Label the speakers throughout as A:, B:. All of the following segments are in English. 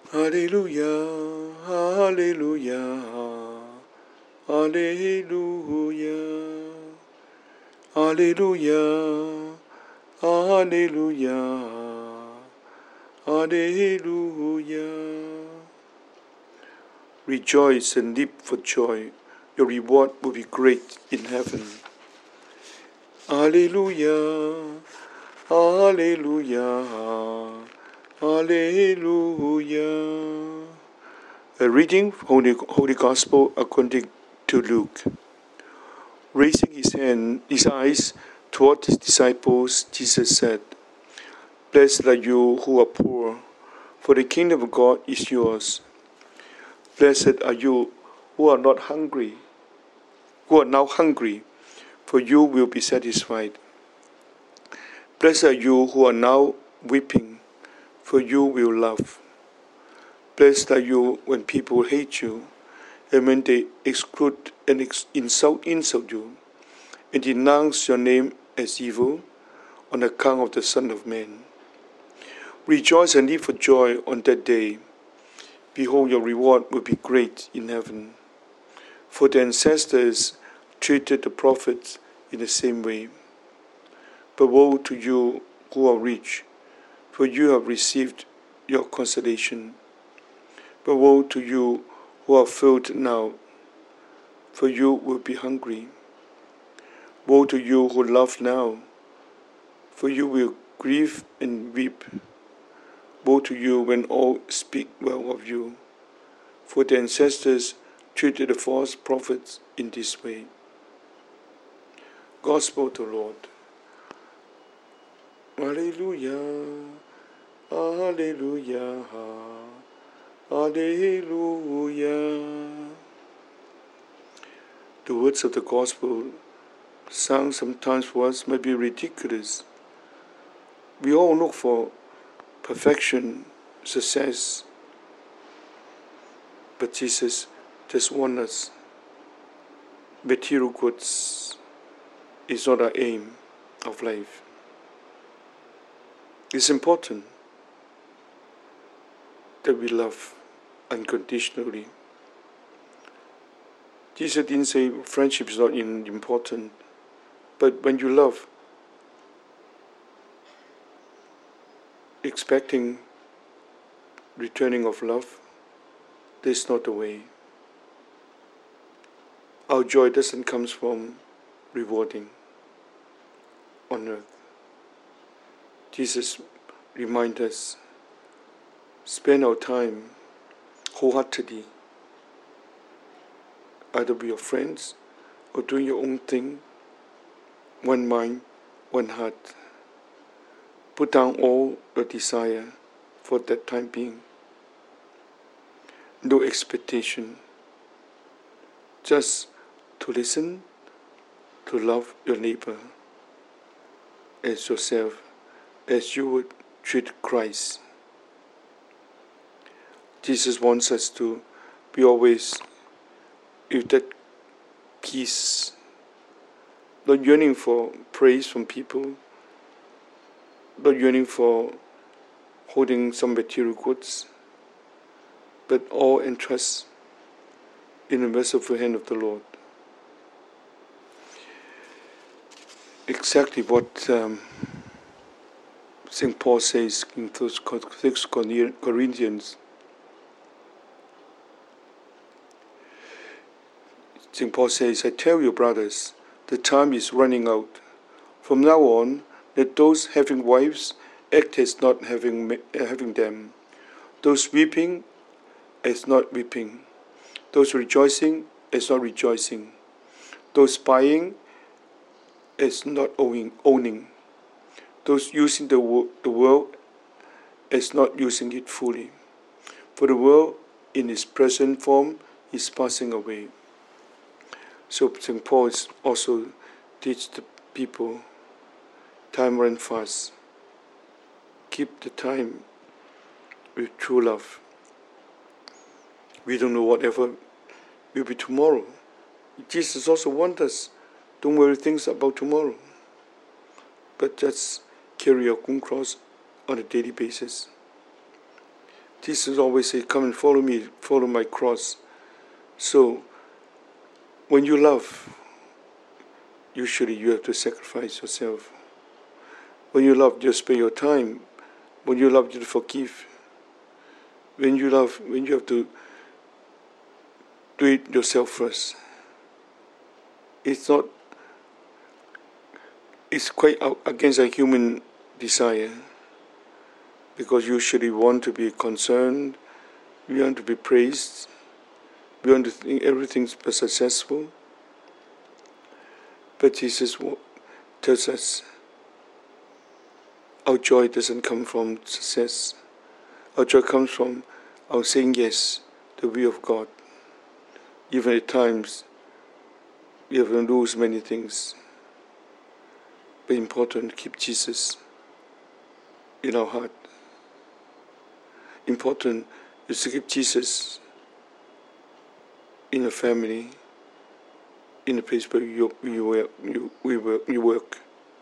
A: Hallelujah, hallelujah, hallelujah, hallelujah, hallelujah, hallelujah. Rejoice and leap for joy, your reward will be great in heaven. Hallelujah, hallelujah, hallelujah. A reading from the Holy Gospel according to Luke. Raising his eyes toward his disciples, Jesus said, "Blessed are you who are poor, for the kingdom of God is yours. Blessed are you who are now hungry, for you will be satisfied. Blessed are you who are now weeping, for you will laugh. Blessed are you when people hate you, and when they exclude and insult you, and denounce your name as evil on account of the Son of Man. Rejoice and leap for joy on that day. Behold, your reward will be great in heaven. For the ancestors treated the prophets in the same way. But woe to you who are rich, for you have received your consolation. But woe to you who are filled now, for you will be hungry. Woe to you who laugh now, for you will grieve and weep. Woe to you when all speak well of you, for the ancestors treated the false prophets in this way." Gospel to Lord. Hallelujah, hallelujah, hallelujah. The words of the Gospel sung sometimes for us might be ridiculous. We all look for perfection, success, but Jesus just wants us. Material goods is not our aim of life. It's important that we love unconditionally. Jesus didn't say friendship is not important, but when you love, expecting returning of love, that's not the way. Our joy doesn't come from rewarding on earth. Jesus reminds us, spend our time wholeheartedly, either with your friends or doing your own thing, one mind, one heart. Put down all your desire for that time being. No expectation, just to listen, to love your neighbor as yourself, as you would treat Christ. Jesus wants us to be always with that peace, not yearning for praise from people, not yearning for holding some material goods, but all entrust in the merciful hand of the Lord. Exactly what St. Paul says in 6 Corinthians. St. Paul says, "I tell you, brothers, the time is running out. From now on, let those having wives act as not having them, those weeping as not weeping, those rejoicing as not rejoicing, those buying as not owning, those using the world as not using it fully. For the world in its present form is passing away." So St. Paul also teaches the people, time runs fast. Keep the time with true love. We don't know whatever will be tomorrow. Jesus also wants us, don't worry things about tomorrow, but just carry your own cross on a daily basis. Jesus always say, come and follow me, follow my cross. So, when you love, usually you have to sacrifice yourself. When you love, you spend your time. When you love, you forgive. When you love, when you have to do it yourself first. It's quite against a human desire, because usually we want to be concerned, we want to be praised, we want to think everything's successful. But Jesus tells us our joy doesn't come from success. Our joy comes from our saying yes to the will of God. Even at times we have to lose many things. But important to keep Jesus in our heart. Important is to keep Jesus in a family, in a place where you work.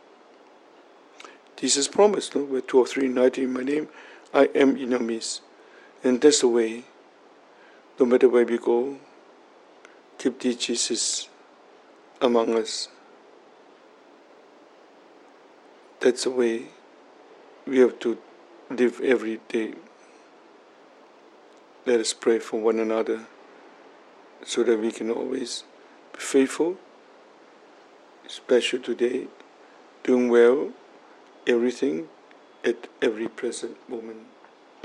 A: Jesus promised, where 2 or 3 united in my name, I am in your midst. And that's the way, no matter where we go, keep the Jesus among us. That's the way we have to live every day. Let us pray for one another so that we can always be faithful, especially today, doing well, everything at every present moment.